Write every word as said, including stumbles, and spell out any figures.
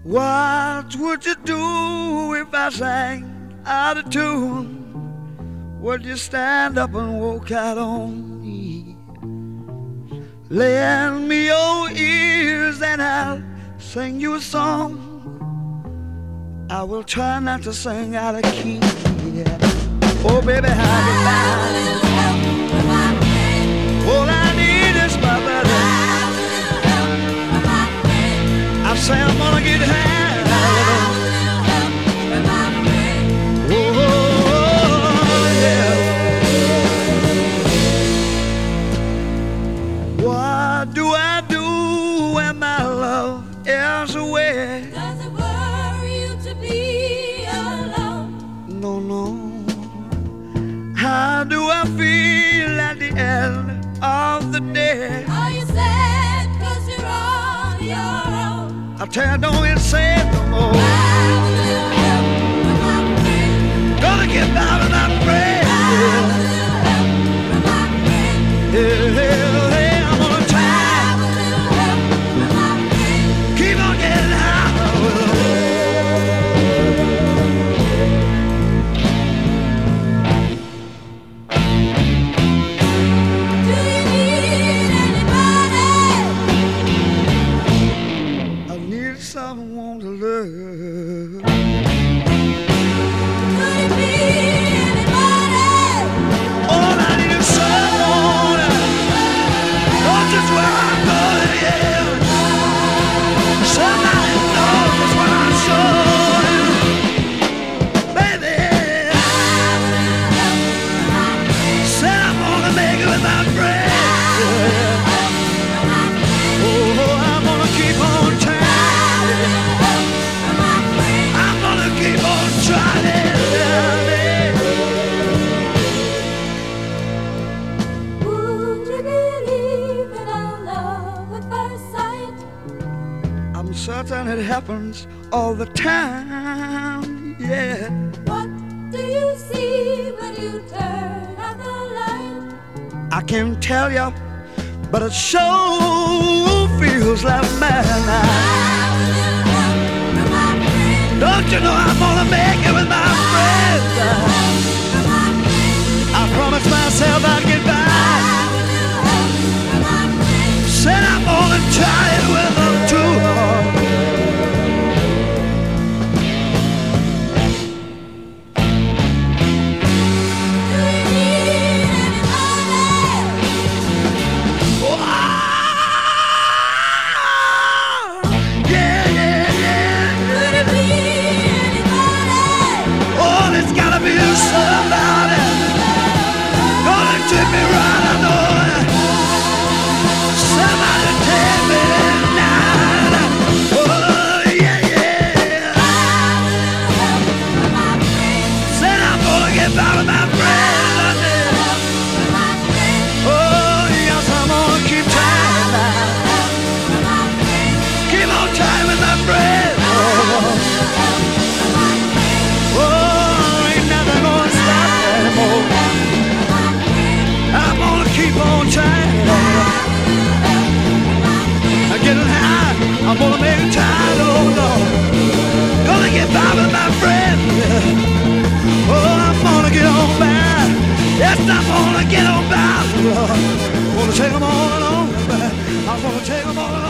What would you do if I sang out of tune? Would you stand up and walk out on me? Lend me your ears and I'll sing you a song. I will try not to sing out of key. Yeah. Oh baby, how you like? All I need is my buddy. I say I'm gonna get high. What do I do when my love is away? Does it worry you to be alone? No, no. How do I feel at the end of the day? Are you sad cause you're on your own? I tell you, don't get sad no more. Have a little help from my friend. Gonna get by with my friend. Have a little help from my friend. Yeah, yeah, yeah. Someone to love. Could it be anybody? All I need is someone. Knows just where I'm going, yeah. Somebody knows just what I'm showing. Baby, said I'm gonna make it with my friend. Oh, I'm gonna keep on trying. Would you believe in our love at first sight? I'm certain it happens all the time, yeah. What do you see when you turn out the light? I can't tell you, but it sure feels like midnight. Don't you know I'm gonna make it with my friends? I promised myself I'd get by. Said I'm gonna try it with them too. Somebody gonna take me right, I know. Somebody take me tonight. Oh yeah, yeah. Said I'm gonna get by with my friends. Oh yes, I'm gonna keep trying now. Keep on trying with my friends. Oh. I'm gonna keep on trying. I'm getting high. I'm gonna make it tired. Oh no. Gonna get by with my friend. Oh, I'm gonna get on by. Yes, I'm gonna get on by. Gonna take them all along. I'm gonna take them all along.